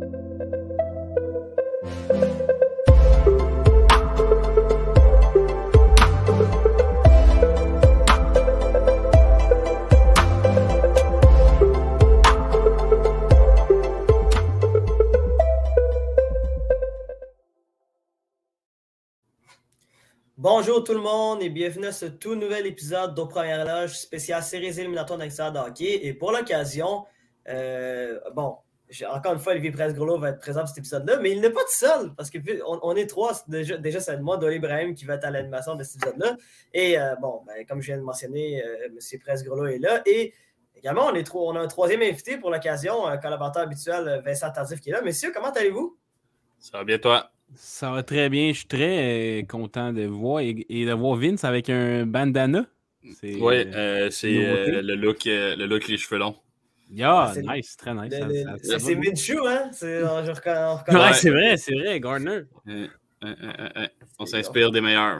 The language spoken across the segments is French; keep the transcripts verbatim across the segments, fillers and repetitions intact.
Bonjour tout le monde et bienvenue à ce tout nouvel épisode d'Aux Premières Loges spécial séries éliminatoires d'Extérieur de hockey. Et pour l'occasion, euh, bon, encore une fois, Olivier Presgrelot va être présent pour cet épisode-là, mais il n'est pas tout seul parce qu'on on est trois. Déjà, déjà c'est moi, Dolly Ibrahim, qui va être à l'animation de cet épisode-là. Et euh, bon, ben, comme je viens de mentionner, euh, M. Presgrelot est là. Et également, on, est trop, on a un troisième invité pour l'occasion, un collaborateur habituel, Vincent Tardif, qui est là. Messieurs, comment allez-vous? Ça va bien, toi? Ça va très bien. Je suis très euh, content de vous voir et, et de voir Vince avec un bandana. C'est, oui, euh, c'est euh, le, look, euh, le look les cheveux longs. Yeah, ah, c'est nice, très nice. Le, ça, le, ça, ça c'est Minshew, hein? C'est, on, je reconnais, on ouais, c'est vrai, c'est vrai, Gardner. Euh, euh, euh, euh, on s'inspire bon. des meilleurs.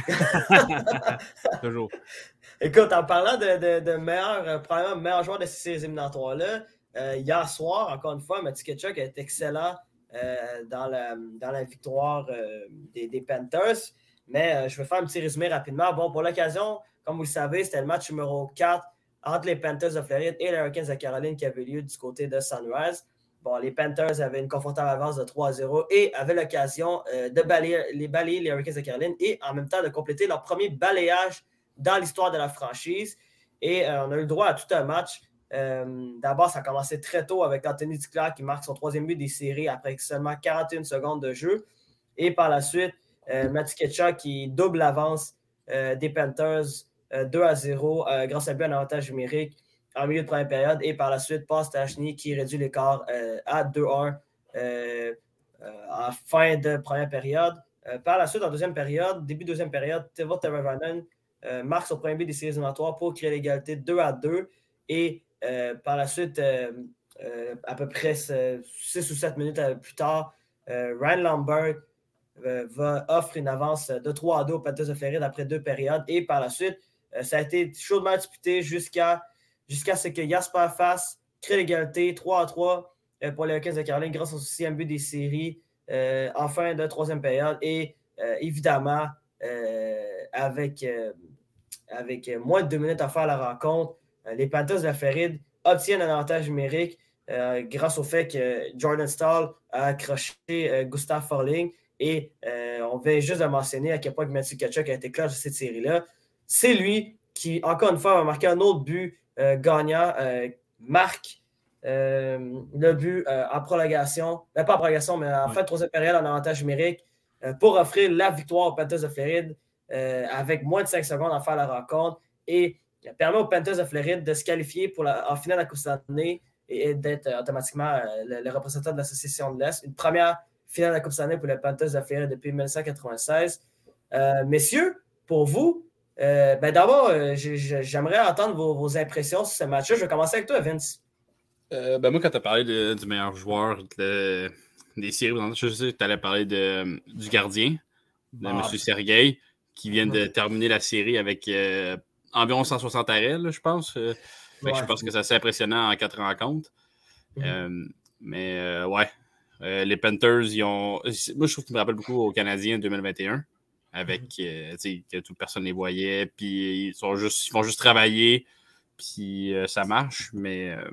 Toujours. Écoute, en parlant de, de, de meilleurs, euh, probablement meilleur joueur de ces éliminatoires-là, euh, hier soir, encore une fois, Matthew Tkachuk est excellent euh, dans, la, dans la victoire euh, des, des Panthers. Mais euh, je vais faire un petit résumé rapidement. Bon, pour l'occasion, comme vous le savez, c'était le match numéro quatre entre les Panthers de Floride et les Hurricanes de Caroline qui avait lieu du côté de Sunrise. Bon, les Panthers avaient une confortable avance de trois à zéro et avaient l'occasion euh, de balayer les, balayer les Hurricanes de Caroline et en même temps de compléter leur premier balayage dans l'histoire de la franchise. Et euh, on a eu le droit à tout un match. Euh, d'abord, ça a commencé très tôt avec Anthony Duclair qui marque son troisième but des séries après seulement quarante et une secondes de jeu. Et par la suite, euh, Matthew Tkachuk qui double l'avance euh, des Panthers euh, deux à zéro euh, grâce à un but en avantage numérique en milieu de première période. Et par la suite, Paul Stastny qui réduit l'écart euh, à deux à un euh, euh, en fin de première période. Euh, par la suite, en deuxième période, début de deuxième période, Teuvo Teravainen euh, marque son premier but des séries éliminatoires pour créer l'égalité deux à deux. Et euh, par la suite, euh, euh, à peu près six ou sept minutes plus tard, euh, Ryan Lambert euh, va offre une avance de trois à deux aux Panthers de Floride après deux périodes. Et par la suite, euh, ça a été chaudement disputé jusqu'à, jusqu'à ce que Jasper Fass crée l'égalité trois à trois euh, pour les Hurricanes de Caroline grâce au sixième but des séries euh, en fin de troisième période. Et euh, évidemment, euh, avec, euh, avec moins de deux minutes à faire la rencontre, euh, les Panthers de la Floride obtiennent un avantage numérique euh, grâce au fait que Jordan Staal a accroché euh, Gustav Forling. Et euh, on vient juste de mentionner à quel point Matthew Tkachuk a été clutch de cette série-là. C'est lui qui, encore une fois, va marquer un autre but euh, gagnant, euh, marque euh, le but euh, en prolongation, ben, pas en prolongation, mais en ouais. fin de troisième période en avantage numérique euh, pour offrir la victoire aux Panthers de Floride euh, avec moins de cinq secondes à faire la rencontre et euh, permet aux Panthers de Floride de se qualifier pour la, en finale de la Coupe Stanley et, et d'être euh, automatiquement euh, le, le représentant de l'association de l'Est. Une première finale de la Coupe Stanley pour les Panthers de Floride depuis dix-neuf cent quatre-vingt-seize. Euh, messieurs, pour vous, euh, ben d'abord, euh, j'aimerais entendre vos, vos impressions sur ce match-là. Je vais commencer avec toi, Vince. Euh, ben moi, quand tu as parlé de, du meilleur joueur de, des séries, je sais que tu allais parler de, du gardien, de ah. M. Sergueï, qui vient de terminer la série avec euh, environ cent soixante arrêts, là, je pense. Euh, ouais. Je pense que c'est assez impressionnant en quatre rencontres. Mm-hmm. Euh, mais euh, ouais. Euh, les Panthers, ils ont. Moi, je trouve qu'ils me rappellent beaucoup aux Canadiens de deux mille vingt et un, avec euh, tu sais, que toute personne les voyait, puis ils sont juste, ils font juste travailler, puis euh, ça marche. Mais euh...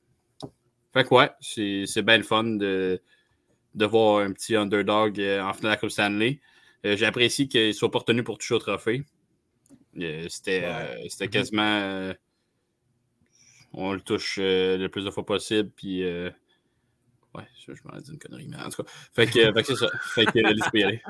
fait que ouais, c'est, c'est bien le fun de, de voir un petit underdog euh, en finale de la Coupe Stanley. Euh, j'apprécie qu'il ne soit pas retenu pour toucher au trophée. Euh, c'était, ouais. euh, c'était quasiment. Euh, on le touche euh, le plus de fois possible, puis. Euh, Ouais, je, je m'en ai dit une connerie, mais en tout cas. Fait que, fait que c'est ça. Fait que laisse y aller.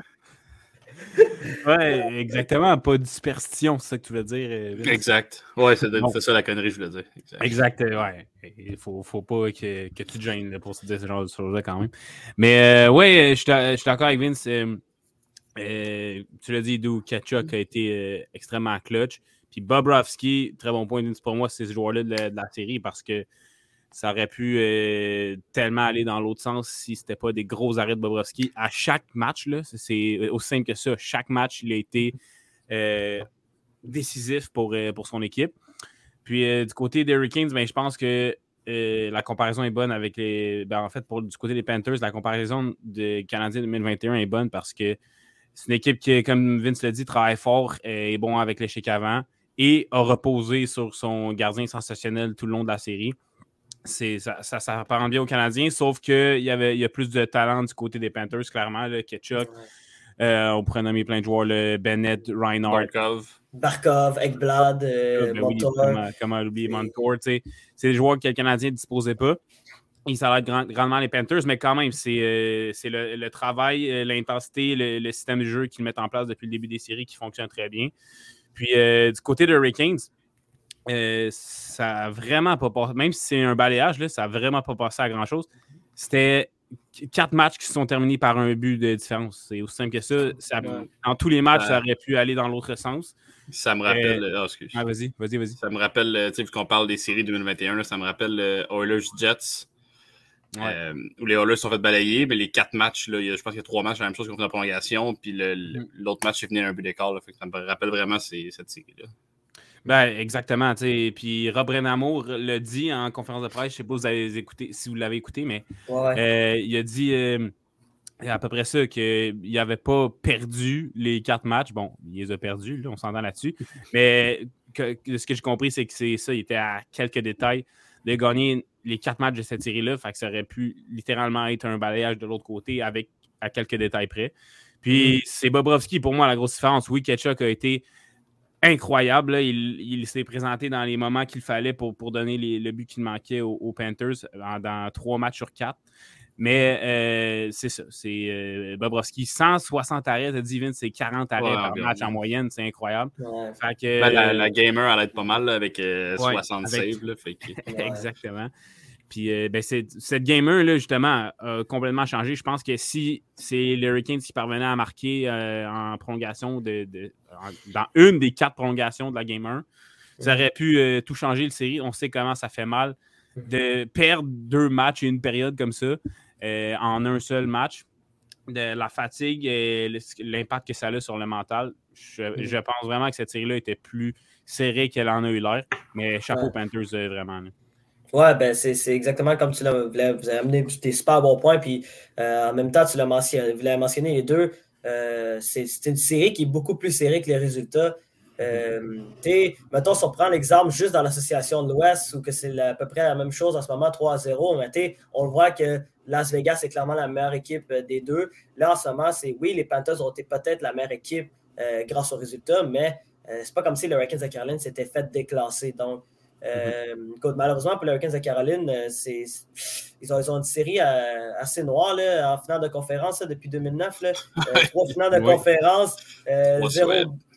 Ouais, exactement. Pas de superstition, c'est ça que tu veux dire. Vince. Exact. Ouais, c'est, bon. c'est ça la connerie, je voulais dire. Exact, exact ouais. Il faut, faut pas que, que tu te gênes pour se dire ce genre de choses-là quand même. Mais euh, ouais, je suis d'accord avec Vince. Euh, euh, tu l'as dit, Dou, Tkachuk a été euh, extrêmement clutch. Puis Bobrovsky, très bon point, Vince, pour moi, c'est ce joueur-là de la, de la série parce que ça aurait pu euh, tellement aller dans l'autre sens si ce n'était pas des gros arrêts de Bobrovsky. À chaque match, là, c'est aussi simple que ça. Chaque match, il a été euh, décisif pour, euh, pour son équipe. Puis euh, du côté des Hurricanes, ben, je pense que euh, la comparaison est bonne avec les. Ben, en fait, pour du côté des Panthers, la comparaison des Canadiens deux mille vingt et un est bonne parce que c'est une équipe qui, comme Vince l'a dit, travaille fort, est bon avec l'échec avant et a reposé sur son gardien sensationnel tout le long de la série. C'est, ça, ça, ça apparent bien aux Canadiens, sauf qu'il y, avait, il y a plus de talent du côté des Panthers, clairement. Là, Ketchuk, euh, on pourrait nommer plein de joueurs, le Bennett, Reinhardt. Barkov. Barkov, Ekblad, euh, ben oui, comment, comment l'oublier, Montour. C'est des joueurs que les Canadiens ne disposaient pas. Et ça aide grand, grandement les Panthers, mais quand même, c'est, euh, c'est le, le travail, l'intensité, le, le système de jeu qu'ils mettent en place depuis le début des séries qui fonctionne très bien. Puis euh, du côté des Hurricanes, euh, ça a vraiment pas passé, même si c'est un balayage, là, ça n'a vraiment pas passé à grand-chose. C'était quatre matchs qui se sont terminés par un but de différence. C'est aussi simple que ça. ça ouais. En tous les matchs, Euh, ça aurait pu aller dans l'autre sens. Ça me rappelle. Euh, Oh, excuse. Ah, vas-y, vas-y, vas-y. Ça me rappelle, tu sais, vu qu'on parle des séries deux mille vingt et un, là, ça me rappelle euh, Oilers-Jets. Ouais. Euh, où les Oilers sont fait balayer, mais les quatre matchs, là, il y a, je pense qu'il y a trois matchs, la même chose qu'on fait en prolongation, puis le, mm. l'autre match est fini à un but d'écart. Là, fait que ça me rappelle vraiment ces, cette série-là. Ben, exactement. T'sais. Puis Rob Brennamour l'a dit en conférence de presse, je ne sais pas si vous, avez écouté, si vous l'avez écouté, mais ouais. euh, il a dit euh, à peu près ça, qu'il n'avait pas perdu les quatre matchs. Bon, il les a perdus, là, on s'entend là-dessus. Mais que, que, ce que j'ai compris, c'est que c'est ça, il était à quelques détails de gagner les quatre matchs de cette série-là. Fait que ça aurait pu littéralement être un balayage de l'autre côté avec à quelques détails près. Puis mm. c'est Bobrovski, pour moi, la grosse différence. Oui, Ketchuk a été incroyable. Là. Il, il s'est présenté dans les moments qu'il fallait pour, pour donner les, le but qu'il manquait aux, aux Panthers dans, dans trois matchs sur quatre. Mais euh, c'est ça. C'est euh, Bobrovski, cent soixante arrêts, t'as dit Vince, c'est quarante arrêts ouais, par match oui. en moyenne. C'est incroyable. Ouais. Fait que, ben, la, la gamer, elle aide pas mal là, avec euh, ouais, soixante avec... saves. Là, fait que... ouais. Exactement. Puis euh, ben, c'est, cette gamer-là, justement, a complètement changé. Je pense que si c'est les Hurricanes qui parvenaient à marquer euh, en prolongation, de, de, en, dans une des quatre prolongations de la Game un, ça aurait pu euh, tout changer le série. On sait comment ça fait mal de perdre deux matchs et une période comme ça euh, en un seul match. De la fatigue et l'impact que ça a sur le mental. Je, je pense vraiment que cette série-là était plus serrée qu'elle en a eu l'air. Mais chapeau ouais. Panthers, euh, vraiment. Là. Ouais, ben c'est, c'est exactement comme tu l'as. Vous avez amené des super bons points. Puis euh, en même temps, tu l'as mentionné, vous l'avez mentionné les deux. Euh, c'est, c'est une série qui est beaucoup plus serrée que les résultats. Euh, mettons, si on prend l'exemple juste dans l'association de l'Ouest, où que c'est à peu près la même chose en ce moment, trois à zéro, mais on le voit que Las Vegas est clairement la meilleure équipe des deux. Là, en ce moment, c'est oui, les Panthers ont été peut-être la meilleure équipe euh, grâce aux résultats, mais euh, c'est pas comme si les Hurricanes de Caroline s'étaient fait déclasser. Donc, euh, mm-hmm. écoute, malheureusement, pour les Hurricanes de Caroline, c'est, ils, ont, ils ont une série euh, assez noire là, en finale de conférence là, depuis deux mille neuf. Là, euh, trois finales de oui. conférence, euh, zéro.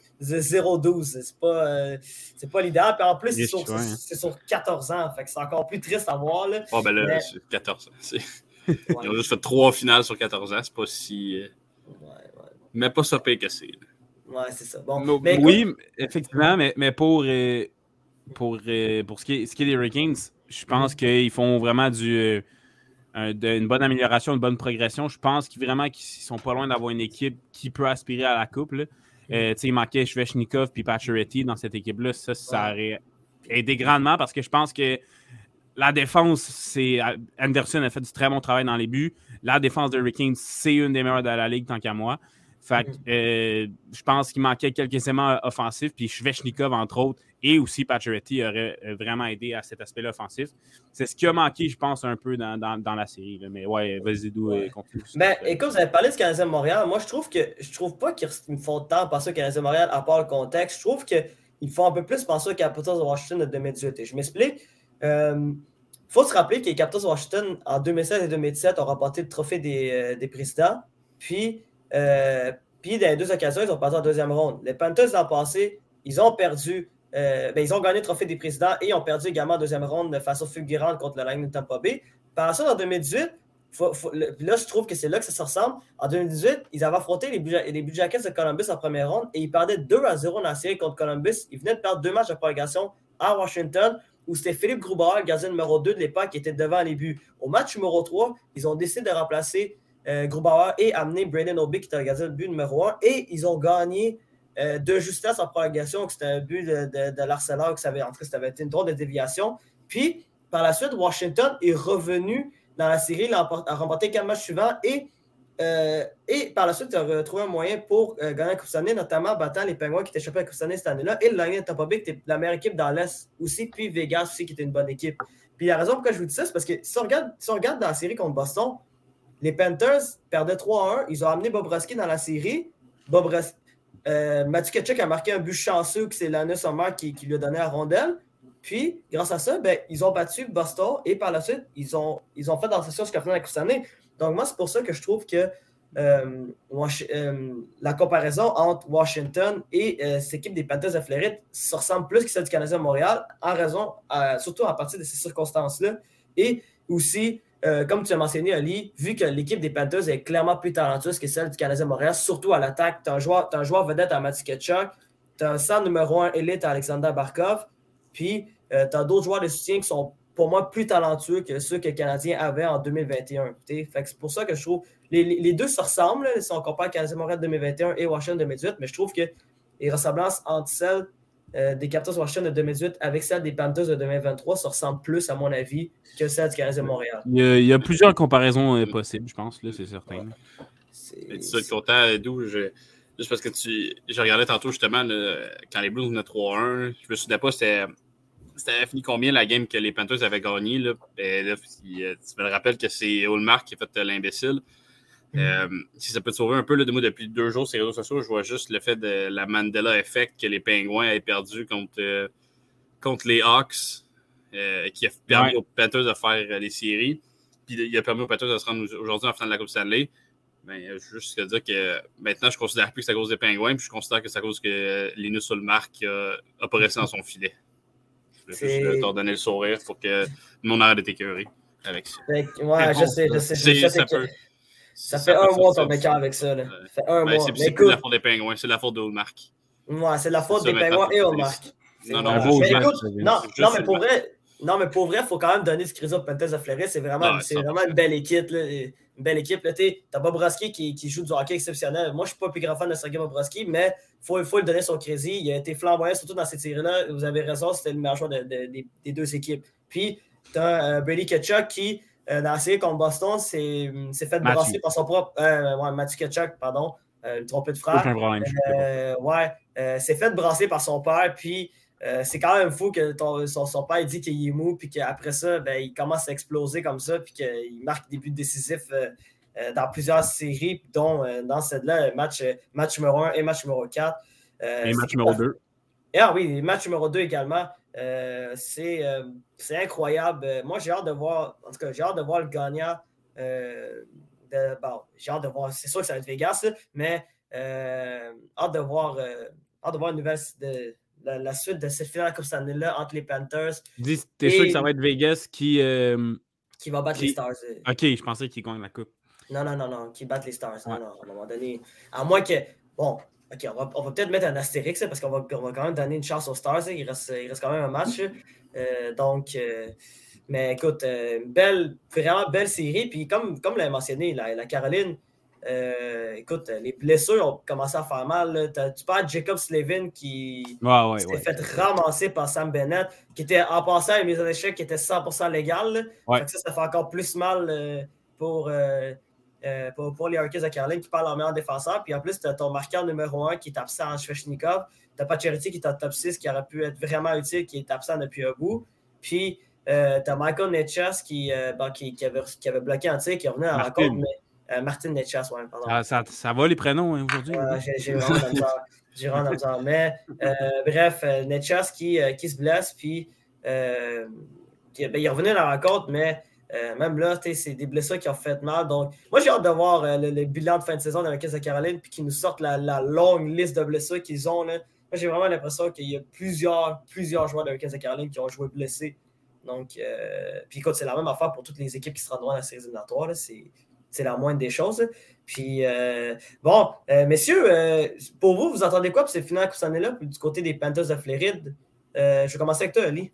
zéro douze, c'est pas, euh, c'est pas l'idéal. Puis en plus, c'est sur, c'est, c'est sur quatorze ans. Fait que c'est encore plus triste à voir. Là. Oh, ben là, mais... c'est quatorze ans. C'est... Ouais. Ils ont juste fait trois finales sur quatorze ans. C'est pas si. Euh... Ouais, ouais. Mais pas ça pire que c'est. Ouais, c'est ça. Bon, no, mais oui, écoute... effectivement, mais, mais pour, euh, pour, euh, pour ce, qui est, ce qui est des Hurricanes, je pense mm-hmm. qu'ils font vraiment du. Euh, un, de, une bonne amélioration, une bonne progression. Je pense qu'ils, vraiment qu'ils sont pas loin d'avoir une équipe qui peut aspirer à la coupe. Là. Euh, il manquait Svechnikov et Pacioretty dans cette équipe-là. Ça, ça aurait aidé grandement parce que je pense que la défense, c'est Anderson a fait du très bon travail dans les buts. La défense de Hurricanes, c'est une des meilleures de la Ligue, tant qu'à moi. Fait que euh, je pense qu'il manquait quelques éléments offensifs. Puis Svechnikov, entre autres, et aussi Pacioretty aurait vraiment aidé à cet aspect-là offensif. C'est ce qui a manqué, je pense, un peu dans, dans, dans la série. Là. Mais ouais, vas-y, Dou, ouais. continue. Ben, écoute, vous avez parlé du Canadien de Montréal. Moi, je trouve que je trouve pas qu'ils me font tant penser au Canadien de Montréal, à part le contexte. Je trouve qu'ils font un peu plus penser aux Capitals de Washington de deux mille dix-huit. Et je m'explique. Il euh, faut se rappeler que les Capitals de Washington, en deux mille seize et deux mille dix-sept, ont remporté le trophée des, euh, des présidents. Puis, euh, puis, dans les deux occasions, ils ont passé en deuxième ronde. Les Panthers, l'an passé, ils ont perdu. Euh, ben, ils ont gagné le trophée des présidents et ils ont perdu également en deuxième ronde de façon fulgurante contre le Lightning de Tampa Bay. Par ça, en deux mille dix-huit, faut, faut, le, là, je trouve que c'est là que ça se ressemble. En deux mille dix-huit, ils avaient affronté les, les Blue Jackets de Columbus en première ronde et ils perdaient deux à zéro dans la série contre Columbus. Ils venaient de perdre deux matchs de prolongation à Washington où c'était Philippe Grubauer, le gardien numéro deux de l'époque, qui était devant les buts. Au match numéro trois, ils ont décidé de remplacer euh, Grubauer et amener Braden Obi, qui était le gardien de but numéro un, et ils ont gagné Euh, de justesse en prolongation, que c'était un but de, de, de l'Arsenal, que ça avait, en fait, ça avait été une drôle de déviation. Puis, par la suite, Washington est revenu dans la série, il a remporté quatre matchs suivants et, euh, et par la suite, il a retrouvé un moyen pour euh, gagner la Coupe Stanley, notamment en battant les Penguins qui étaient échappés à la Coupe Stanley cette année-là et le Lightning de Tampa Bay qui était la meilleure équipe dans l'Est aussi, puis Vegas aussi qui était une bonne équipe. Puis la raison pourquoi je vous dis ça, c'est parce que si on regarde, si on regarde dans la série contre Boston, les Panthers perdaient trois à un. Ils ont amené Bobrovsky dans la série. Bobrovsky, euh, Mathieu Tkachuk a marqué un but chanceux que c'est Linus Ullmark qui, qui lui a donné la rondelle. Puis, grâce à ça, ben, ils ont battu Boston et par la suite, ils ont, ils ont fait dans la session jusqu'à la fin de la Coupe Stanley. Donc, moi, c'est pour ça que je trouve que euh, euh, la comparaison entre Washington et euh, cette équipe des Panthers de Floride se ressemble plus que celle du Canadien de Montréal, en raison, euh, surtout à partir de ces circonstances-là. Et aussi, Euh, comme tu as mentionné, Ali, vu que l'équipe des Panthers est clairement plus talentueuse que celle du Canadien de Montréal, surtout à l'attaque, tu as un joueur, t'as un joueur vedette à Mathieu Tkachuk, tu as un centre numéro un élite à Alexander Barkov, puis euh, tu as d'autres joueurs de soutien qui sont pour moi plus talentueux que ceux que le Canadien avait en deux mille vingt et un. Fait que c'est pour ça que je trouve les, les, les deux se ressemblent là, si on compare Canadien de Montréal deux mille vingt et un et Washington deux mille dix-huit, mais je trouve que les ressemblances entre celles Euh, des Capitals Washington de deux mille dix-huit avec celle des Panthers de deux mille vingt-trois se ressemble plus, à mon avis, que celle du Canadien de Montréal. Il y a, il y a plusieurs comparaisons euh, possibles, je pense, là, c'est certain. Ouais. C'est, Mais tu sais, content, d'où je... Juste parce que tu. Je regardais tantôt justement là, quand les Blues venaient trois un. Je me souvenais pas c'était. C'était fini combien la game que les Panthers avaient gagné. Là. Et là, tu me rappelles que c'est Ullmark qui a fait l'imbécile. Mm. Euh, si ça peut te sauver un peu là, de moi depuis deux jours sur les réseaux sociaux, je vois juste le fait de la Mandela Effect que les Pingouins avaient perdu contre, euh, contre les Hawks, euh, qui a permis ouais. aux Panthers de faire euh, les séries. Puis il a permis aux Panthers de se rendre aujourd'hui en finale de la Coupe Stanley. Ben, je veux juste dire que maintenant, je ne considère plus que c'est à cause des Pingouins, puis je considère que c'est à cause que Linus Ullmark a, a pas resté dans son filet. Je vais juste te redonner le sourire pour que le monde arrête d'être écœuré avec ça. Ouais, bon, je sais, je sais. Je sais ça, peut, ça, ça fait un mois qu'on m'écœure avec ça. Là. Ça fait un ben, mois. C'est, c'est plus la faute des Pingouins, c'est la faute de Ullmark. Ouais, c'est la faute c'est des Pingouins et Ullmark. Non, non, non, mais écoute, non, non, mais pour vrai, non, mais pour vrai, il faut quand même donner ce crédit aux Panthers de Floride. C'est vraiment, ah, c'est vraiment une belle équipe. Là. Une belle équipe. Tu as Bobrovsky qui, qui joue du hockey exceptionnel. Moi, je ne suis pas le plus grand fan de Sergei Bobrovsky, mais il faut, faut lui donner son crédit. Il a été flamboyant, surtout dans cette série-là. Vous avez raison, c'était le meilleur joueur de, de, de, des deux équipes. Puis, tu as euh, Brady Tkachuk qui, euh, dans la série contre Boston, s'est, s'est fait Mathieu. brasser par son propre. Euh, ouais, Mathieu Tkachuk, pardon. Euh, une trompée de frère. Euh, ouais, euh, s'est fait brasser par son père. Puis, Euh, c'est quand même fou que ton, son, son père dit qu'il est mou, puis qu'après ça, ben, il commence à exploser comme ça, puis qu'il marque des buts décisifs euh, euh, dans plusieurs séries, dont euh, dans celle-là, match, match numéro un et match numéro quatre. Euh, et match numéro deux. Et, ah oui, match numéro deux également. Euh, c'est, euh, c'est incroyable. Moi, j'ai hâte de voir, en tout cas, j'ai hâte de voir le gagnant. Euh, de, bon, j'ai hâte de voir, c'est sûr que ça va être Vegas, là, mais euh, hâte de voir, euh, hâte de voir une nouvelle. De, La, la suite de cette finale Coupe Stanley-là entre les Panthers. Dis, t'es sûr que ça va être Vegas qui... Euh, qui va battre qui... les Stars. OK, je pensais qu'il gagne la Coupe. Non, non, non, non, qui battent les Stars. Ouais. Non, non, à un moment donné. À moins que... Bon, OK, on va, on va peut-être mettre un astérix, parce qu'on va, on va quand même donner une chance aux Stars. Il reste, il reste quand même un match. Euh, donc... Euh, mais écoute, euh, belle, vraiment belle série. Puis comme, comme l'a mentionné, la, la Caroline... Euh, écoute, les blessures ont commencé à faire mal. Tu parles de Jacob Slavin qui, ouais, ouais, qui s'est ouais. fait ramasser par Sam Bennett, qui était en passant à une mise en échec qui était cent pour cent légale. Ouais. Fait que ça, ça fait encore plus mal euh, pour, euh, euh, pour, pour les Hurricanes de Caroline qui parlent en meilleur défenseur. Puis en plus, tu as ton marqueur numéro un qui est absent en Svechnikov. Tu n'as pas Charity qui est en top six qui aurait pu être vraiment utile, qui est absent depuis un bout. Puis euh, tu as Michael Netchas qui, euh, bon, qui, qui, avait, qui avait bloqué un tir, qui revenait à la rencontre. Mais Euh, Martin Netchas, ouais, pardon. Ah, ça, ça va les prénoms hein, aujourd'hui? Euh, j'ai, j'ai vraiment de la misère. J'ai vraiment de la misère. Mais euh, bref, euh, Netchas qui, euh, qui se blesse, puis euh, qui, ben, il revenait à la rencontre, mais euh, même là, c'est des blessures qui ont fait mal. Donc, moi, j'ai hâte de voir euh, le, le bilan de fin de saison dans la Caisse de Caroline, puis qu'ils nous sortent la, la longue liste de blessures qu'ils ont. Là. Moi, j'ai vraiment l'impression qu'il y a plusieurs, plusieurs joueurs de la Caisse de Caroline qui ont joué blessés. Donc, euh, puis écoute, c'est la même affaire pour toutes les équipes qui se rendront à la série éliminatoire. Là. C'est. C'est la moindre des choses. Puis, euh, bon, euh, messieurs, euh, pour vous, vous entendez quoi pour cette finale Coupe Stanley-là du côté des Panthers de Floride? Euh, je vais commencer avec toi, Ali.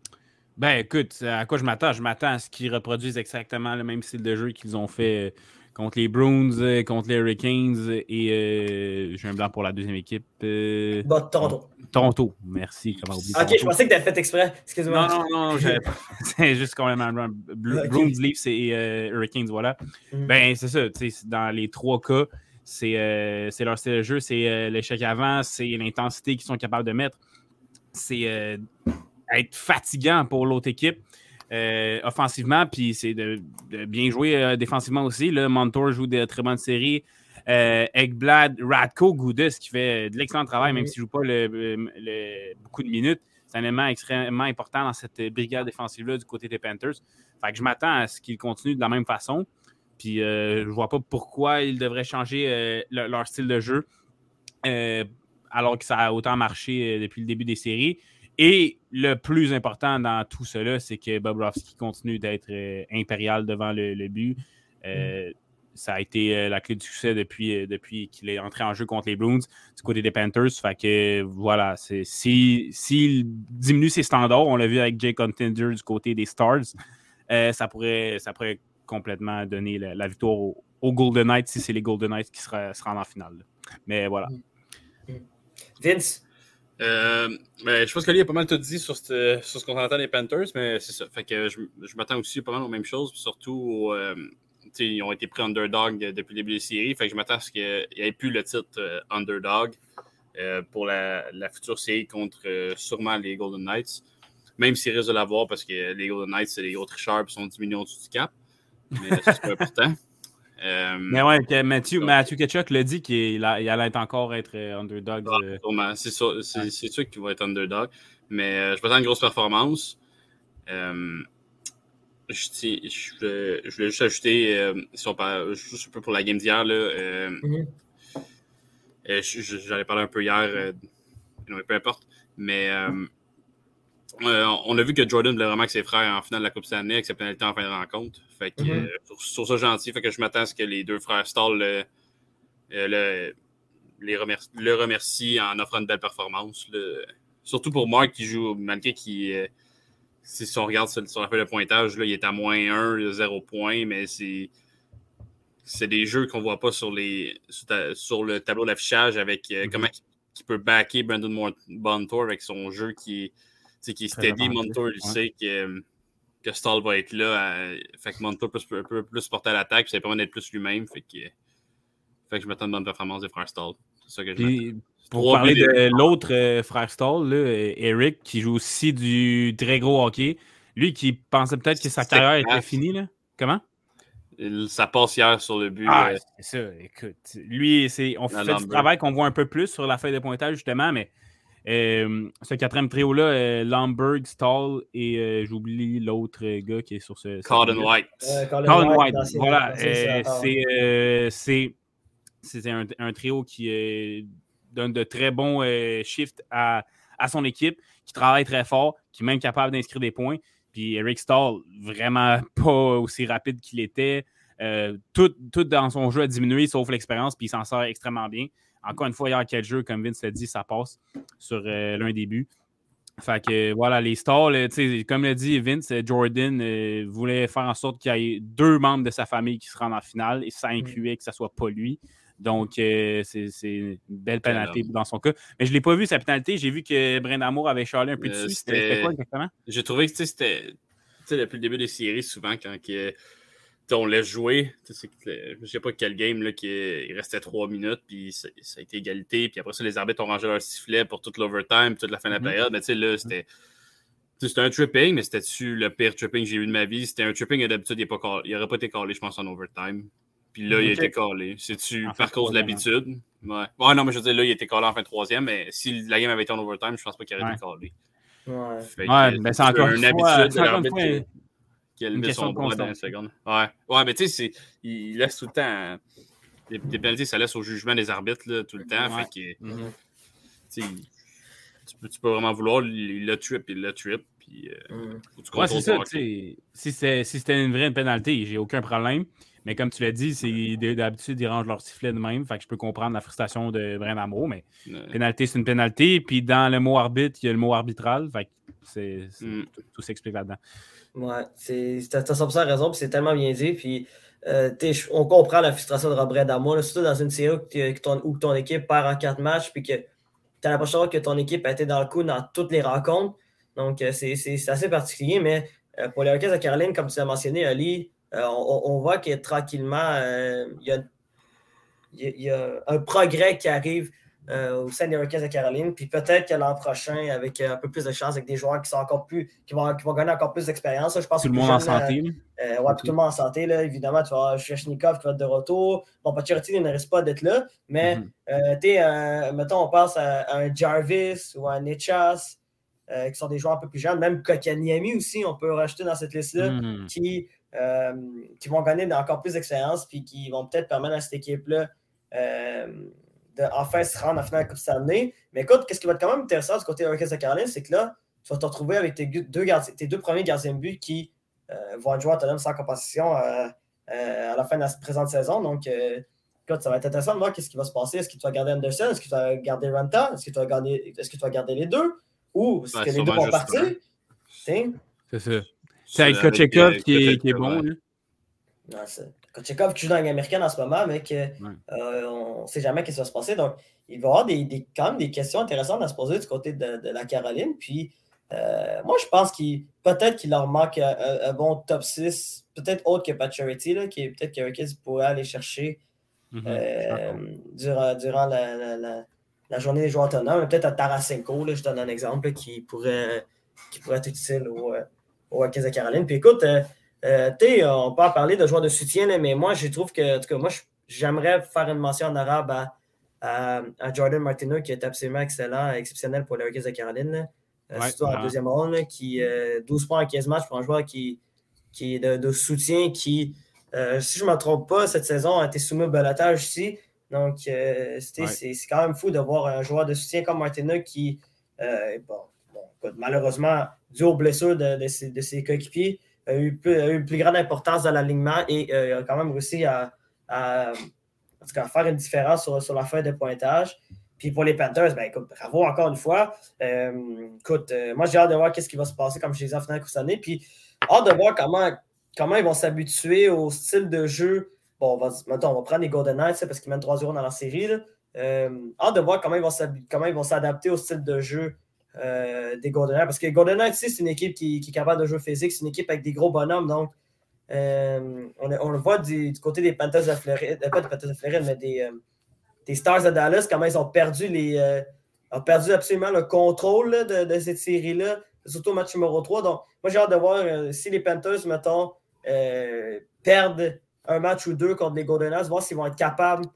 Ben, écoute, à quoi je m'attends? Je m'attends à ce qu'ils reproduisent exactement le même style de jeu qu'ils ont fait contre les Bruins, euh, contre les Hurricanes et euh, j'ai un blanc pour la deuxième équipe. Euh, Bah, Toronto. Toronto, merci. Comment oublier Ok, Toronto. je pensais que tu avais fait exprès. Excuse-moi. Non, non, non, j'avais pas. C'est juste quand même un blanc. Okay. Bruins, Leafs et euh, Hurricanes, voilà. Mm. Ben, c'est ça. Dans les trois cas, c'est euh, leur style de jeu, c'est euh, l'échec avant, c'est l'intensité qu'ils sont capables de mettre. C'est euh, être fatigant pour l'autre équipe. Euh, offensivement, puis c'est de, de bien jouer euh, défensivement aussi. Là, Montour joue de très bonnes séries. Euh, Ekblad, Radko, Gudas qui fait de l'excellent travail, mm-hmm. même s'il ne joue pas le, le, le, beaucoup de minutes. C'est un élément extrêmement important dans cette brigade défensive-là du côté des Panthers. Fait que je m'attends à ce qu'ils continuent de la même façon. Puis euh, je ne vois pas pourquoi ils devraient changer euh, le, leur style de jeu euh, alors que ça a autant marché euh, depuis le début des séries. Et le plus important dans tout cela, c'est que Bobrovsky continue d'être euh, impérial devant le, le but. Euh, mm. Ça a été euh, la clé du succès depuis, euh, depuis qu'il est entré en jeu contre les Bruins du côté des Panthers. Fait que voilà, s'il si, si diminue ses standards, on l'a vu avec Jake Huntinger du côté des Stars, euh, ça, pourrait, ça pourrait complètement donner la, la victoire aux au Golden Knights si c'est les Golden Knights qui se rendent en finale. Mais voilà. Vince? Euh, ben, je pense que lui a pas mal tout dit sur ce, sur ce qu'on entend des Panthers, mais c'est ça. Fait que je, je m'attends aussi pas mal aux mêmes choses, surtout euh, ils ont été pris underdog depuis le début des séries. Fait que je m'attends à ce qu'il n'y ait plus le titre euh, underdog euh, pour la, la future série contre euh, sûrement les Golden Knights. Même s'ils risquent de l'avoir parce que les Golden Knights, c'est les gros tricheurs et sont dix millions au-dessus du cap. Mais ça, c'est pas important. Euh, mais ouais, Matthew, Matthew Tkachuk l'a dit qu'il il allait être encore être underdog. Euh... Ah, c'est sûr, c'est, c'est sûr qu'il va être underdog. Mais euh, je m'attends à une grosse performance. Euh, je, je, je voulais juste ajouter, euh, si on parle, juste un peu pour la game d'hier, là, euh, mm-hmm. euh, j'en ai parlé un peu hier, euh, peu importe. Mais euh, euh, on a vu que Jordan voulait vraiment avec ses frères en finale de la Coupe Stanley avec sa pénalité en fin de rencontre. Fait que, mm-hmm. euh, sur, sur ça, gentil. Fait que je m'attends à ce que les deux frères Stahl le, le, les remercie, le remercient en offrant une belle performance. Le, surtout pour Mark qui joue, malgré qui, euh, si on regarde sur, sur la feuille de pointage, là, il est à moins un, zéro point, mais c'est, c'est des jeux qu'on ne voit pas sur, les, sur, ta, sur le tableau d'affichage avec euh, mm-hmm. comment il peut backer Brandon Montour avec son jeu qui est qui est steady. Montour, il ouais. sait que, que Stahl va être là. À, fait que Montour peut, peut, peut plus porter à l'attaque. Ça permet d'être plus lui-même. Fait que, fait que je m'attends à une bonne performance des frères Stahl. C'est ça que je Puis, pour parler de des... l'autre euh, frère Stahl, là, Eric, qui joue aussi du très gros hockey. Lui qui pensait peut-être que sa carrière était finie. Là. Comment? Ça passe hier sur le but. Ah, euh... c'est ça. Écoute, lui, c'est, on fait du travail qu'on voit un peu plus sur la feuille de pointage, justement, mais Euh, ce quatrième trio-là, euh, Lomberg, Stahl et euh, j'oublie l'autre gars qui est sur ce. Colin White. Euh, Colin, Colin White, White, voilà. Euh, c'est euh, c'est, c'est un, un trio qui euh, donne de très bons euh, shifts à, à son équipe, qui travaille très fort, qui est même capable d'inscrire des points. Puis Eric Stahl, vraiment pas aussi rapide qu'il était. Euh, tout, tout dans son jeu a diminué, sauf l'expérience, puis il s'en sort extrêmement bien. Encore une fois, hier, quel jeu, comme Vince l'a dit, ça passe sur euh, l'un des buts. Fait que voilà, les stars, là, comme l'a dit Vince, Jordan euh, voulait faire en sorte qu'il y ait deux membres de sa famille qui se rendent en finale et ça incluait que ça ne soit pas lui. Donc, euh, c'est, c'est une belle pénalité dans son cas. Mais je ne l'ai pas vu, sa pénalité. J'ai vu que Brindamour avait chialé un peu dessus. Euh, c'était, c'était quoi exactement? J'ai trouvé que c'était depuis le début des séries, souvent, quand que, on laisse jouer. C'est que, je ne sais pas quel game, là, qui, il restait trois minutes, puis ça, ça a été égalité. Puis après ça, les arbitres ont rangé leur sifflet pour toute l'overtime, toute la fin de la mm-hmm. période. Mais tu sais, là, c'était. C'était un tripping, mais c'était-tu le pire tripping que j'ai eu de ma vie? C'était un tripping, et d'habitude, il n'aurait pas été callé, je pense, en overtime. Puis là, okay. il a été callé. C'est-tu en par cause de l'habitude? Ouais. Ouais, non, mais je veux dire, là, il a été callé en fin de troisième, mais si la game avait été en overtime, je pense pas qu'il aurait ouais. été callé. Ouais, fait ouais mais c'est encore une fois, c'est encore une fois qui, qui a levé son bras dans une seconde. Ouais, ouais mais tu sais, il laisse tout le temps... Des, des pénalités, ça laisse au jugement des arbitres là, tout le temps. Ouais. Fait que, mm-hmm. tu sais, tu peux, tu peux vraiment vouloir, il le trip, il le trip. Puis, euh, mm. Ouais, c'est ça. Si c'était, si c'était une vraie pénalité, j'ai aucun problème. Mais comme tu l'as dit, c'est, d'habitude, ils rangent leur sifflet de même. Fait que je peux comprendre la frustration de Brindamour. Mais ouais. pénalité, c'est une pénalité. Puis dans le mot arbitre, il y a le mot arbitral. Fait que c'est, c'est, mm. tout, tout s'explique là-dedans. Ouais, c'est, t'as cent pour cent raison. Puis c'est tellement bien dit. Puis euh, on comprend la frustration de Robert Damois, surtout dans une série où, que ton, où ton équipe perd en quatre matchs puis que tu as l'impression que ton équipe a été dans le coup dans toutes les rencontres. Donc, euh, c'est, c'est, c'est assez particulier, mais euh, pour les Hurricanes de Caroline, comme tu l'as mentionné, Ali, euh, on, on voit que tranquillement, euh, il y a il y a un progrès qui arrive euh, au sein des Hurricanes de Caroline. Puis peut-être que l'an prochain, avec euh, un peu plus de chance, avec des joueurs qui sont encore plus, qui vont, qui vont gagner encore plus d'expérience. Je pense tout le monde jeune, en santé. Euh, euh, ouais, okay. Tout le monde en santé. Là, évidemment, tu vas avoir Svechnikov qui va être de retour. Bon, Pacioretty ne risque pas d'être là. Mais, mm-hmm. euh, tu sais, euh, mettons, on pense à, à un Jarvis ou à un Nechas, euh, qui sont des joueurs un peu plus jeunes. Même Kotkaniemi aussi, on peut rajouter dans cette liste-là, mm-hmm. qui, euh, qui vont gagner encore plus d'expérience puis qui vont peut-être permettre à cette équipe-là Euh, de enfin se rendre en finale de la Coupe Stanley. Mais écoute, qu'est-ce qui va être quand même intéressant du côté de Hurricanes de Caroline, c'est que là, tu vas te retrouver avec tes deux, gardiens, tes deux premiers gardiens de but qui euh, vont être joués autonomes sans compensation euh, euh, à la fin de la présente saison. Donc, euh, écoute, ça va être intéressant de voir qu'est-ce qui va se passer. Est-ce que tu vas garder Anderson? Est-ce que tu vas garder Ranta? Est-ce que tu vas garder, est-ce que tu vas garder les deux? Ou est-ce ouais, que les deux vont partir? C'est ça. C'est avec Kochetkov qui, qui est bon. Ouais. Non, c'est... Kochetkov qui joue dans la Ligue américaine en ce moment, mais que, ouais. euh, on ne sait jamais ce qui va se passer. Donc, il va y avoir des, des, quand même des questions intéressantes à se poser du côté de, de la Caroline. Puis, euh, moi, je pense qu'il peut-être qu'il leur manque un, un bon top six, peut-être autre que Pacioretty, là, qui est peut-être qu'un qui pourrait aller chercher mm-hmm. euh, durant, durant la, la, la, la journée des joueurs autonomes. Peut-être à Tarasenko, là, je donne un exemple, là, qui, pourrait, qui pourrait être utile au, au Hurricanes de Caroline. Puis, écoute, euh, Euh, on peut en parler de joueurs de soutien, là, mais moi, je trouve que, en tout cas, moi, j'aimerais faire une mention en arabe à, à, à Jordan Martino, qui est absolument excellent, exceptionnel pour les Hurricanes de Caroline, là, euh, ouais, surtout en deuxième ronde, qui euh, douze points en quinze matchs pour un joueur qui, qui est de, de soutien, qui, euh, si je ne me trompe pas, cette saison a été soumis au balotage ici. Donc, euh, ouais. c'est, c'est quand même fou de voir un joueur de soutien comme Martino qui, euh, bon, bon, malheureusement, dû aux blessures de, de, ses, de ses coéquipiers, a eu, plus, a eu une plus grande importance dans l'alignement et euh, a quand même réussi à, à, en tout cas, à faire une différence sur, sur la feuille de pointage. Puis pour les Panthers, ben écoute, bravo encore une fois. Euh, écoute, euh, moi j'ai hâte de voir qu'est-ce qui va se passer comme je les ai en finale de cette année. Puis hâte de voir comment, comment ils vont s'habituer au style de jeu. Bon, on va, maintenant, on va prendre les Golden Knights parce qu'ils mènent trois zéro dans la série. Là. Euh, hâte de voir comment ils vont, comment ils vont s'adapter au style de jeu Euh, des Golden Knights, parce que Golden Knights, c'est une équipe qui, qui est capable de jouer physique, c'est une équipe avec des gros bonhommes, donc euh, on, on le voit du, du côté des Panthers de Floride, pas des Panthers de Floride, mais des, euh, des Stars de Dallas, comment ils ont perdu les euh, ont perdu absolument le contrôle là, de, de cette série-là, surtout au match numéro trois. Donc, moi j'ai hâte de voir euh, si les Panthers, mettons, euh, perdent un match ou deux contre les Golden Knights, voir s'ils vont être capables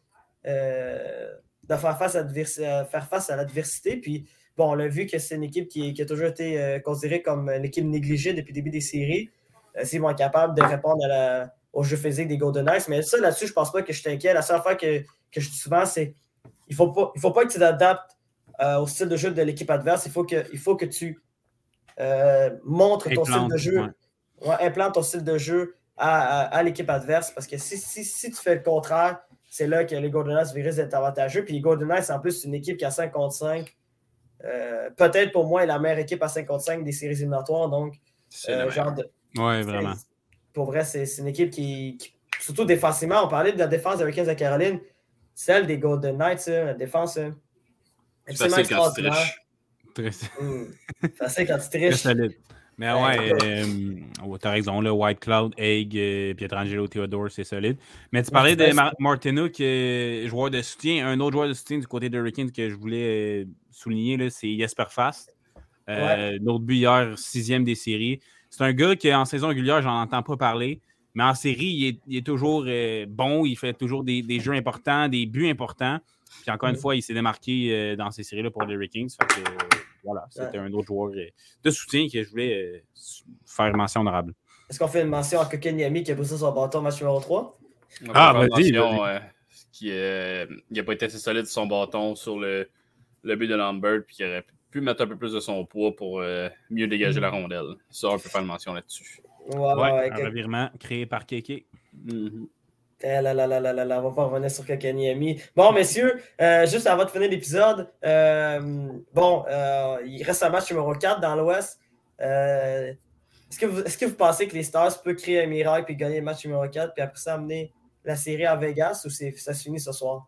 euh, de faire face à, euh, faire face à l'adversité, puis bon, on l'a vu que c'est une équipe qui, qui a toujours été euh, considérée comme une équipe négligée depuis le début des séries. Euh, s'ils vont être capables de répondre à la, au jeu physique des Golden Knights. Mais ça, là-dessus, je ne pense pas que je t'inquiète. La seule affaire que, que je dis souvent, c'est qu'il ne faut pas, il faut pas que tu t'adaptes euh, au style de jeu de l'équipe adverse. Il faut que, il faut que tu euh, montres ton implante, style de jeu, ouais. Ouais, implante ton style de jeu à, à, à l'équipe adverse. Parce que si, si, si tu fais le contraire, c'est là que les Golden Knights risquent d'être avantageux. Puis les Golden Knights, en plus, c'est une équipe qui a cinq contre cinq. Euh, peut-être pour moi, est la meilleure équipe à cinq contre cinq des séries éliminatoires. Donc, euh, genre de. Oui, vraiment. Pour vrai, c'est, c'est une équipe qui, qui. Surtout défensivement, on parlait de la défense des Hurricanes de Caroline. Celle des Golden Knights, la défense. C'est facile quand tu triches. Très... Mmh. C'est facile quand tu triches. Très solide. Mais ouais, euh, t'as raison, là, White Cloud, Egg, euh, Pietrangelo, Theodore, c'est solide. Mais tu parlais ouais, de Mar- Martino, qui est joueur de soutien. Un autre joueur de soutien du côté de Hurricanes que je voulais euh, souligner, là, c'est Jesper Fast. Euh, ouais. L'autre but hier, sixième des séries. C'est un gars qui, en saison régulière, j'en entends pas parler. Mais en série, il est, il est toujours euh, bon. Il fait toujours des, des jeux importants, des buts importants. Puis encore une fois, il s'est démarqué euh, dans ces séries-là pour les Hurricanes. Fait que, euh, voilà, c'était ouais. un autre joueur euh, de soutien que je voulais euh, faire mention honorable. Est-ce qu'on fait une mention à Kotkaniemi qui a poussé son bâton au match numéro trois? Ah, vas-y. Euh, qui euh, n'a pas été assez solide sur son bâton sur le, le but de Lambert, puis qui aurait pu mettre un peu plus de son poids pour euh, mieux dégager mm-hmm. la rondelle. Ça, on peut faire une mention là-dessus. Ouais, ouais, ouais, un okay. revirement créé par Kéké. Mm-hmm. Eh là, là, là, là, là, là, on va pas revenir sur Kotkaniemi. Bon, messieurs, euh, juste avant de finir l'épisode, euh, bon, euh, il reste un match numéro quatre dans l'Ouest. Euh, est-ce que, vous, est-ce que vous pensez que les Stars peuvent créer un miracle et gagner le match numéro quatre, puis après ça amener la série à Vegas, ou c'est, ça se finit ce soir?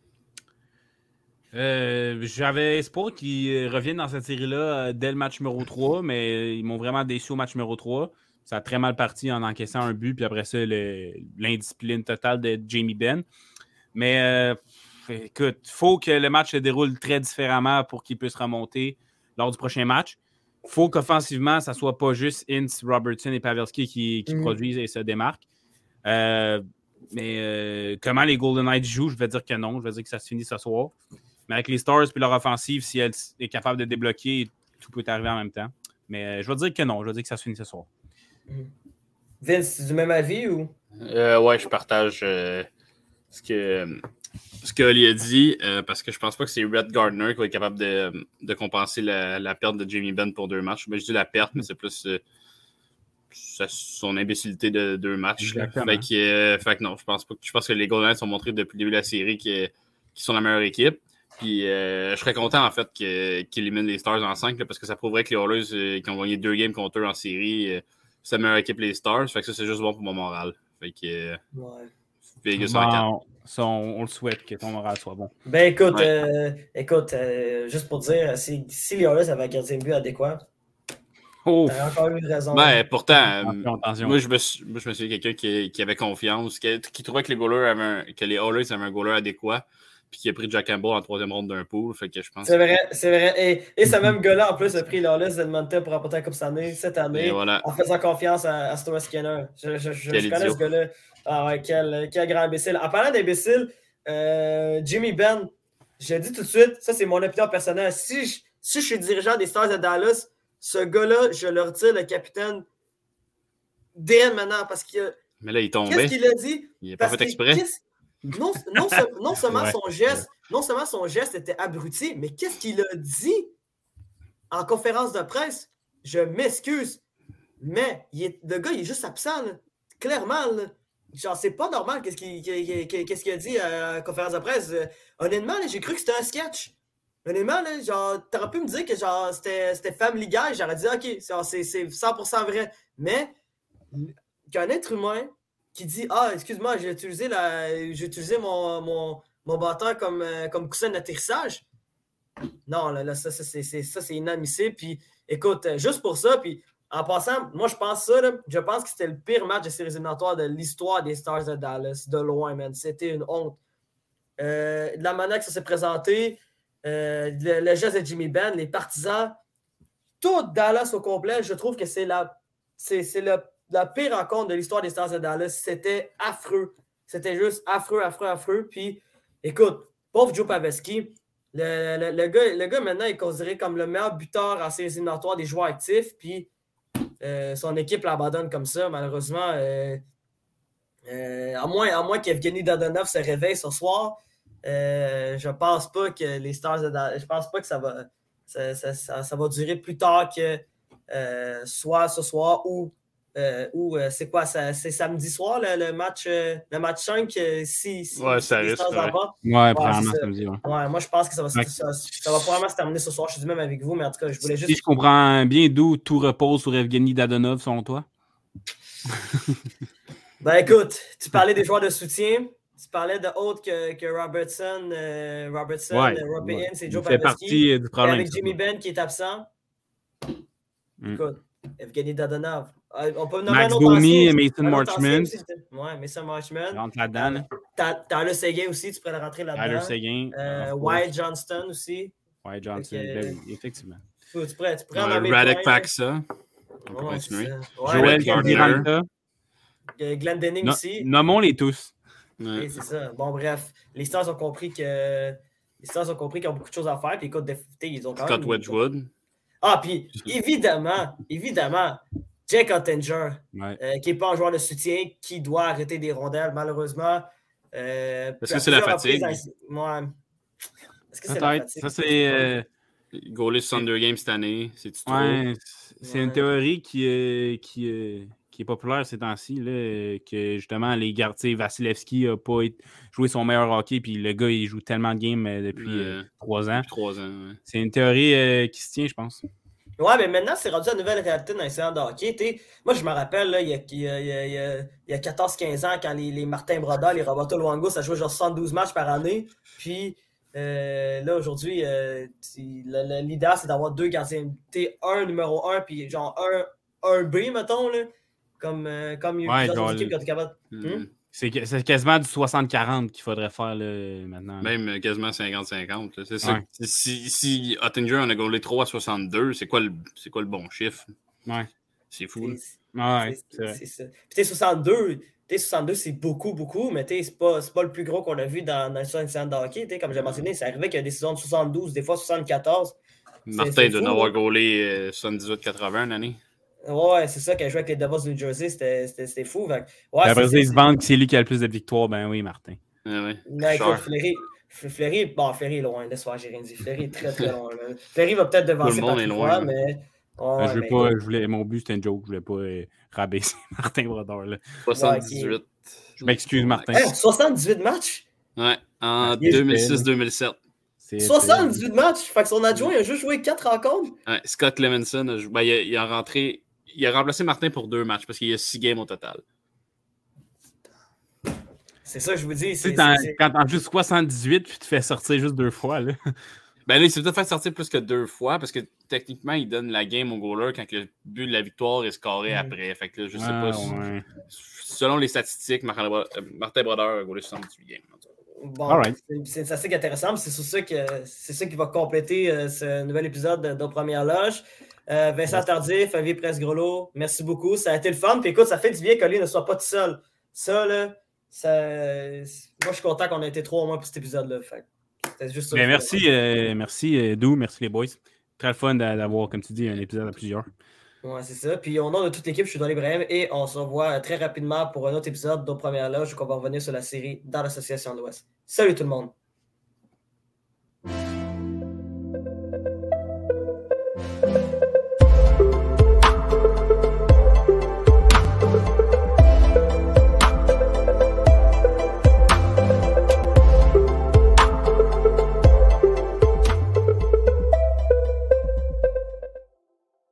Euh, j'avais espoir qu'ils reviennent dans cette série-là euh, dès le match numéro trois, mais ils m'ont vraiment déçu au match numéro trois. Ça a très mal parti en encaissant un but, puis après ça, le, l'indiscipline totale de Jamie Benn. Mais euh, écoute, il faut que le match se déroule très différemment pour qu'il puisse remonter lors du prochain match. Il faut qu'offensivement, ça ne soit pas juste Ince, Robertson et Pavelski qui, qui mm-hmm. produisent et se démarquent. Euh, mais euh, comment les Golden Knights jouent, je vais dire que non. Je vais dire que ça se finit ce soir. Mais avec les Stars et leur offensive, si elle est capable de débloquer, tout peut arriver en même temps. Mais euh, je vais dire que non. Je vais dire que ça se finit ce soir. Vince, tu du même avis ou? Euh, ouais, je partage euh, ce que ce qu'Oli a dit, euh, parce que je pense pas que c'est Brett Gardner qui va être capable de, de compenser la, la perte de Jamie Benn pour deux matchs. Ben, je dis la perte, mais c'est plus euh, son imbécilité de deux matchs. Fait que, euh, fait que non, je pense pas. Je pense que les Golden Knights ont montré depuis le début de la série qu'ils, qu'ils sont la meilleure équipe. Puis euh, je serais content en fait que, qu'ils éliminent les Stars en cinq, là, parce que ça prouverait que les Oilers euh, qui ont gagné deux games contre eux en série, euh, c'est la meilleure équipe les Stars. Fait que ça, c'est juste bon pour mon moral. Fait que euh, ouais. Vegas en quatre. Ça, on, on le souhaite que ton moral soit bon. Ben écoute, ouais. euh, écoute, euh, juste pour dire, si, si les Oilers avaient un gardien de but adéquat, oh. t'as encore eu raison. Ben pourtant, attention, attention. moi je me suis, moi, je me suis quelqu'un qui, qui avait confiance, qui, qui trouvait que les goalers avaient un, que les Oilers avaient un goaler adéquat, puis qui a pris Jack Campbell en troisième ronde d'un pool. Fait que je pense. C'est vrai, c'est vrai. Et, et ce même gars-là, en plus, a pris l'Oilers d'Edmonton pour remporter la Coupe cette année, cette année, voilà. en faisant confiance à, à Stuart Skinner. Je, je, je, je connais ce gars-là. Ah ouais, quel, quel grand imbécile. En parlant d'imbécile, euh, Jamie Benn, je le dis tout de suite, ça c'est mon opinion personnelle. Si je, si je suis dirigeant des Stars de Dallas, ce gars-là, je le retire le capitaine dès maintenant parce que. Mais là, il tombait. Qu'est-ce qu'il a dit? Il n'est pas fait exprès. Non, non, non seulement ouais. son geste, non seulement son geste était abruti, mais qu'est-ce qu'il a dit en conférence de presse? Je m'excuse, mais il est, le gars, il est juste absent, là. Clairement. Là. Genre, c'est pas normal qu'est-ce qu'il, qu'est-ce qu'il a dit à la conférence de presse. Euh, honnêtement, là, j'ai cru que c'était un sketch. Honnêtement, là, genre, t'aurais pu me dire que genre, c'était, c'était Family Guy, j'aurais dit, OK, c'est, c'est cent pour cent vrai. Mais qu'un être humain qui dit, ah, excuse-moi, j'ai utilisé, la, j'ai utilisé mon, mon, mon bâton comme, euh, comme coussin d'atterrissage. Non, là, là ça, ça, c'est, c'est, ça, c'est inadmissible. Puis, écoute, juste pour ça, puis en passant, moi, je pense ça, là, je pense que c'était le pire match de séries éliminatoires de l'histoire des Stars de Dallas, de loin, man. C'était une honte. Euh, de la manière que ça s'est présenté, euh, le, le geste de Jamie Benn, les partisans, tout Dallas au complet, je trouve que c'est la, c'est, c'est le, la pire rencontre de l'histoire des Stars de Dallas. C'était affreux. C'était juste affreux, affreux, affreux. Puis, écoute, pauvre Joe Pavelski, le, le, le, gars, le gars, maintenant, est considéré comme le meilleur buteur en séries éliminatoires des joueurs actifs. Puis, Euh, son équipe l'abandonne comme ça, malheureusement. Euh, euh, à moins, à moins qu'Evgeny Dadonov se réveille ce soir, euh, je pense pas que les Stars de Dallas, je pense pas que ça va, ça, ça, ça, ça va durer plus tard que euh, soit ce soir ou, euh, ou euh, c'est quoi, ça, c'est samedi soir le, le match euh, le match cinq euh, si, si, ouais, si ça les risque, Stars ouais. en bas. Ouais, ouais probablement samedi. Ouais. Ouais, moi je pense que ça va, ouais. ça, ça va probablement se terminer ce soir. Je suis du même avec vous, mais en tout cas, je voulais juste. Si je comprends bien, d'où tout repose sur Evgeny Dadonov, selon toi? Ben écoute, tu parlais des joueurs de soutien. Tu parlais de autres que, que Robertson, euh, Robertson, ouais, Robbie ouais. Ince et Joe Pavelski. Partie du problème. Avec Jamie Benn qui est absent. Mm. Écoute, Evgeny Dadonov. On peut Max Domi et Mason Marchment. Ouais, Mason Marchment. Rentre là-dedans. Euh, Tyler Seguin aussi, tu pourrais le rentrer là-dedans. Tyler Seguin. Euh, Wyatt Johnston aussi. Wyatt Johnston, okay. Ben, effectivement. Tu pourrais, tu pourrais en nommer Radek Paksa. On peut ouais, continuer. Ouais, Joel Gardner. Glendening no, aussi. Nommons-les tous. Ouais. Oui, c'est ça. Bon, bref, les Stars ont compris que les Stars ont compris qu'ils ont beaucoup de choses à faire. Puis écoute, ils ont quand Scott même. Wedgwood. Ah, puis évidemment, évidemment, Jake Ottinger, ouais. euh, qui n'est pas un joueur de soutien, qui doit arrêter des rondelles, malheureusement. Euh, Est-ce que c'est la fatigue? Moi, est-ce que c'est la fatigue? Ça, c'est. Euh... Goaler soixante-deux games cette année, c'est-tu trop? Ouais, c'est ouais. une théorie qui, euh, qui, euh, qui est populaire ces temps-ci, là, que justement, les gardiens, Vasilevski n'a pas joué son meilleur hockey, puis le gars, il joue tellement de games depuis euh, trois ans. Depuis trois ans, ouais. C'est une théorie euh, qui se tient, je pense. Ouais, mais maintenant, c'est rendu la nouvelle réalité dans les séances de hockey. T'sais, moi, je me rappelle, là, il y a, il y a, il y a, il y a, il y a quatorze quinze ans, quand les, les Martin Brodeur, les Roberto Luongo, ça jouait genre soixante-douze matchs par année. Puis euh, là, aujourd'hui, euh, l'idéal, c'est d'avoir deux gardiens. T'es un numéro un, puis genre un, un B, mettons, là. Comme, euh, comme il y a Ouais, plusieurs genre autres équipes le- qui ont été capables. Hmm. Hmm? C'est c'est quasiment du soixante quarante qu'il faudrait faire là, maintenant. là. Même euh, quasiment cinquante cinquante. là. C'est ça. Ouais. que- Si, si Ottinger en a gaulé trois à soixante-deux, c'est quoi, le- c'est quoi le bon chiffre? Ouais. C'est fou. là. C'est Ouais, c'est- c'est vrai. c'est ça. Puis t'es soixante-deux, t'es soixante-deux, c'est beaucoup, beaucoup, mais t'es, c'est pas, c'est pas le plus gros qu'on a vu dans, dans l'histoire de hockey. T'es, comme j'ai mentionné, c'est arrivé qu'il y a des saisons de soixante-douze, des fois soixante-quatorze. C'est- Martin c'est doit fou, en avoir là. gaulé euh, soixante-dix-huit quatre-vingts une année. Ouais, c'est ça, quand il jouait avec les Devils du New Jersey, c'était, c'était, c'était fou. Fait que, ouais, Puis après c'est, ça, ils c'est, se vantent que c'est lui qui a le plus de victoires. Ben oui, Martin. Ah ouais. non, écoute, Cher. Fleury, F- Fleury, bon, Fleury est loin, laisse faire, j'ai rien dit. Fleury est très, très loin. là. Fleury va peut-être devancer monde est Patrick loin, Roy, là. mais... Ben, Ouais, je veux mais pas, écoute, je voulais, mon but, c'était une joke. Je voulais pas euh, rabaisser Martin Brodeur. Là. soixante-dix-huit. Je m'excuse, Martin. hein, soixante-dix-huit matchs? Ouais, en Il est deux mille six deux mille sept. C'est- soixante-dix-huit matchs? Fait que son adjoint, il a juste joué quatre rencontres? Ouais, Scott Clemenson, a, jou- ben, il, a, il a rentré. Il a remplacé Martin pour deux matchs parce qu'il y a six games au total. C'est ça que je vous dis. Tu C'est, sais, t'en- c'est, c'est... quand t'en joues soixante-dix-huit, puis tu te fais sortir juste deux fois. Là. Ben là, il s'est peut-être fait sortir plus que deux fois parce que techniquement, il donne la game au goaler quand le but de la victoire est scoré Mm. après. Fait que là, je sais Ah, pas. si- ouais. Selon les statistiques, Martin Brodeur, Martin Brodeur a goalé soixante-dix-huit games. Bon, Alright. c'est, c'est une statistique intéressante. C'est sur ça que c'est ça qui va compléter euh, ce nouvel épisode de, de Première Loge. Euh, Vincent Tardif, Olivier Presse-Grelot, merci beaucoup. Ça a été le fun. Puis écoute, ça fait du bien qu'Oli ne soit pas tout seul. Ça, là, ça... moi, je suis content qu'on ait été trois au moins pour cet épisode-là. Fait que c'était juste ça. Ben, merci, euh, merci, euh, Dou, merci les boys. Très le fun d'a- d'avoir, comme tu dis, un épisode à plusieurs. Ouais, c'est ça. Puis au nom de toute l'équipe, je suis Don Ibrahim et on se revoit très rapidement pour un autre épisode de Première Loge où on va revenir sur la série dans l'Association de l'Ouest. Salut tout le monde!